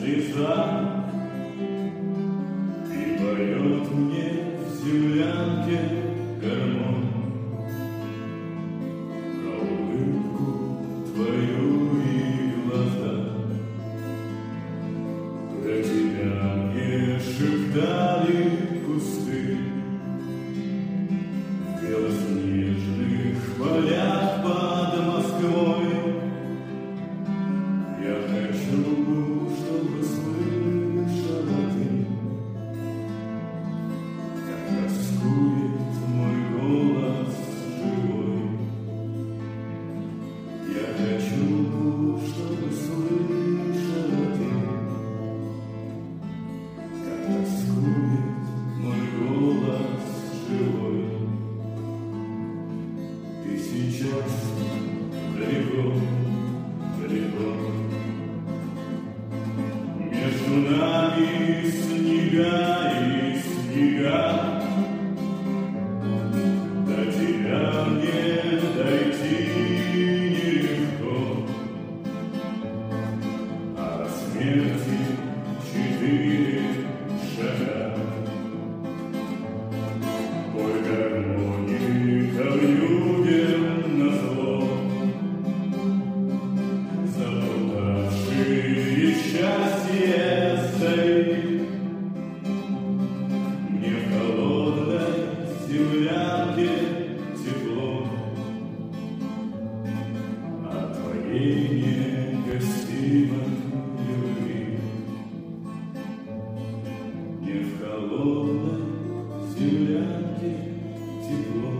слеза, и поет мне в землянке гармонь про улыбку твою и глаза. Про тебя мне шептали кусты в белоснежных полях под Москвой. Я хочу, чтобы слышала ты, как тоскует мой голос живой. Я хочу, чтобы слышала ты, как тоскует мой голос живой. Ты сейчас далеко, далеко. Между нами снега и снега, до тебя мне дойти нелегко, а до смерти 4 шага. Пой гармоника вьюгам назло, заболтавшие счастье цари. Мне в холодной землянке тепло от твоей негостимой любви. Мне в холодной землянке тепло